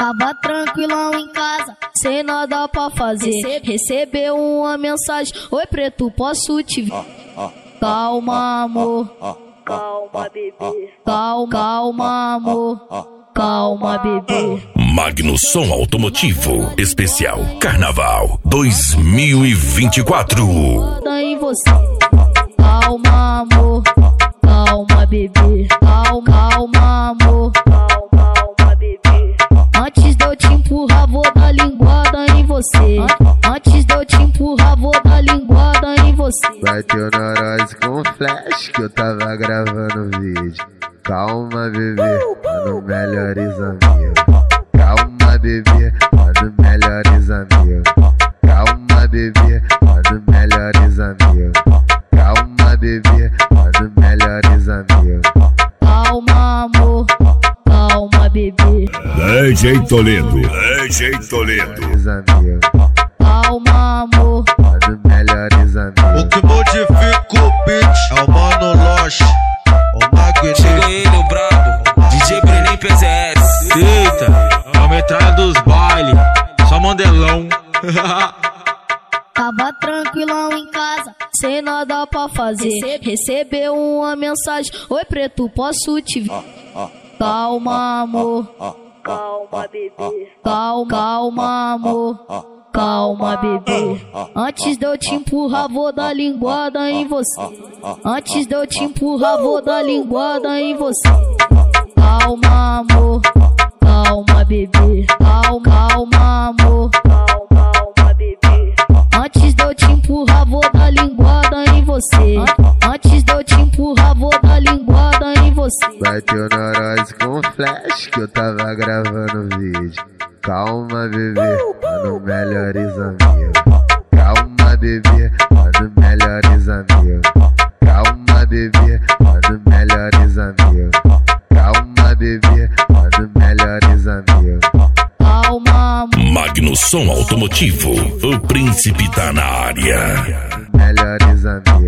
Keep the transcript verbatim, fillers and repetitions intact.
Tava tranquilão em casa, sem nada pra fazer. Recebeu uma mensagem: oi preto, posso te ver? Calma amor, calma bebê, calma, calma amor, calma bebê. Magno Som Automotivo Especial Carnaval dois mil e vinte e quatro. Em você. Calma amor, calma bebê, calma, calma amor, calma, calma bebê. Antes de eu te empurrar vou dar linguada em você. Antes de eu te empurrar vou dar linguada em você. Bateu neurose com flash que eu tava gravando vídeo. Calma bebê, mano, melhores amigos. Calma bebê, mano, melhores amigos. Calma bebê, mano, melhores amigos. Calma bebê, mano, melhores amigos. Calma amor, calma bebê. D J Toledo, D J Toledo. Calma amor, mano, melhores amigos. O que modifica o beat é o Mano Losh, o Magno. Chega ele, o brabo, D J Brenem P Z S. Eita, é a metralha dos bailes, só mandelão. Tava tranquilão em casa, sem nada pra fazer. Recebeu uma mensagem: oi preto, posso te ver? Calma amor, calma bebê, calma, calma amor, calma bebê. Antes de eu te empurrar vou dar linguada em você. Antes de eu te empurrar vou dar linguada em você. Calma amor, calma bebê, calma, calma amor, calma, calma bebê. Antes de eu te empurrar vou dar linguada em você. Antes de eu te empurrar vou dar linguada em você. Bateu neurose com flash que eu tava gravando vídeo. Calma bebê, mano, melhores amigos. Calma bebê, mano, melhores amigos. Calma bebê, mano, melhores amigos. Calma bebê, mano, melhores amigos. Calma amor, Magno Som Automotivo, o príncipe tá na área. Melhores amigos.